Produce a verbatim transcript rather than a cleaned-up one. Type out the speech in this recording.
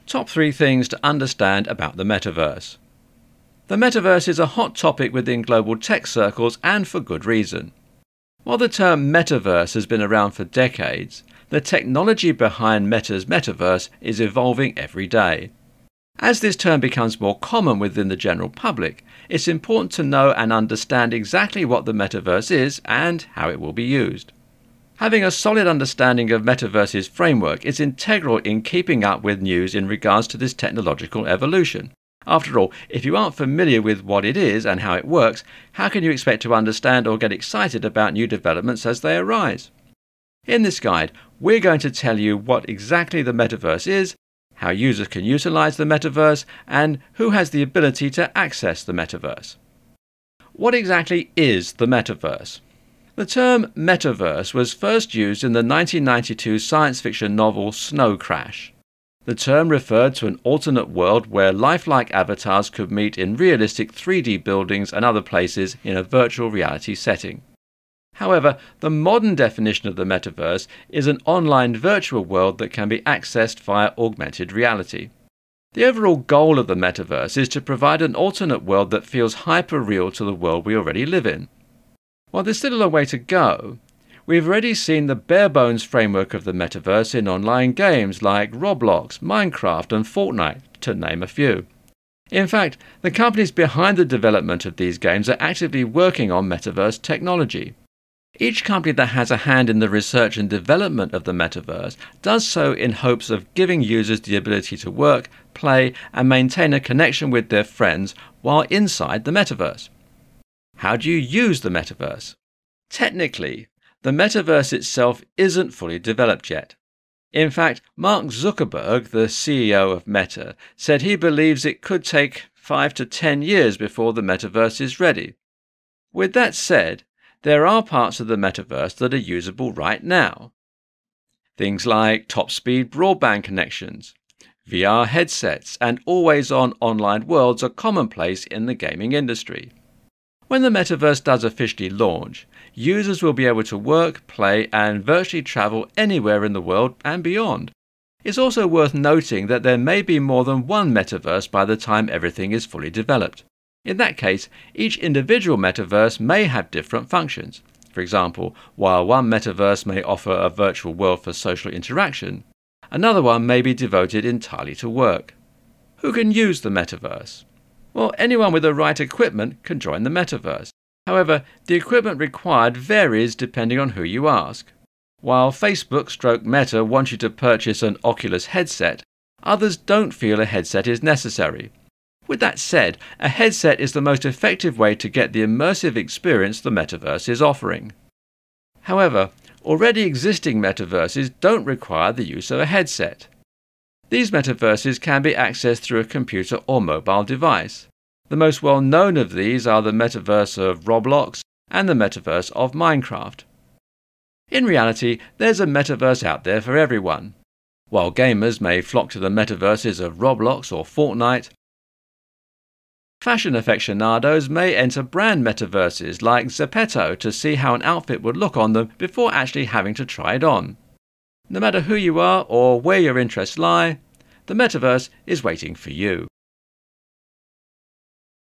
Top three things to understand about the metaverse. The metaverse is a hot topic within global tech circles, and for good reason. While the term metaverse has been around for decades, the technology behind Meta's metaverse is evolving every day. As this term becomes more common within the general public, it's important to know and understand exactly what the metaverse is and how it will be used. Having a solid understanding of Metaverse's framework is integral in keeping up with news in regards to this technological evolution. After all, if you aren't familiar with what it is and how it works, how can you expect to understand or get excited about new developments as they arise? In this guide, we're going to tell you what exactly the metaverse is, how users can utilize the metaverse, and who has the ability to access the metaverse. What exactly is the metaverse? The term metaverse was first used in the nineteen ninety-two science fiction novel Snow Crash. The term referred to an alternate world where lifelike avatars could meet in realistic three D buildings and other places in a virtual reality setting. However, the modern definition of the metaverse is an online virtual world that can be accessed via augmented reality. The overall goal of the metaverse is to provide an alternate world that feels hyper-real to the world we already live in. While there's still a long way to go, we've already seen the bare-bones framework of the metaverse in online games like Roblox, Minecraft and Fortnite, to name a few. In fact, the companies behind the development of these games are actively working on metaverse technology. Each company that has a hand in the research and development of the metaverse does so in hopes of giving users the ability to work, play and maintain a connection with their friends while inside the metaverse. How do you use the metaverse? Technically, the metaverse itself isn't fully developed yet. In fact, Mark Zuckerberg, the C E O of Meta, said he believes it could take five to ten years before the metaverse is ready. With that said, there are parts of the metaverse that are usable right now. Things like top-speed broadband connections, V R headsets, and always-on online worlds are commonplace in the gaming industry. When the metaverse does officially launch, users will be able to work, play, and virtually travel anywhere in the world and beyond. It's also worth noting that there may be more than one metaverse by the time everything is fully developed. In that case, each individual metaverse may have different functions. For example, while one metaverse may offer a virtual world for social interaction, another one may be devoted entirely to work. Who can use the metaverse? Well, anyone with the right equipment can join the metaverse. However, the equipment required varies depending on who you ask. While Facebook stroke Meta wants you to purchase an Oculus headset, others don't feel a headset is necessary. With that said, a headset is the most effective way to get the immersive experience the metaverse is offering. However, already existing metaverses don't require the use of a headset. These metaverses can be accessed through a computer or mobile device. The most well-known of these are the metaverse of Roblox and the metaverse of Minecraft. In reality, there's a metaverse out there for everyone. While gamers may flock to the metaverses of Roblox or Fortnite, fashion aficionados may enter brand metaverses like Zepeto to see how an outfit would look on them before actually having to try it on. No matter who you are or where your interests lie, the metaverse is waiting for you.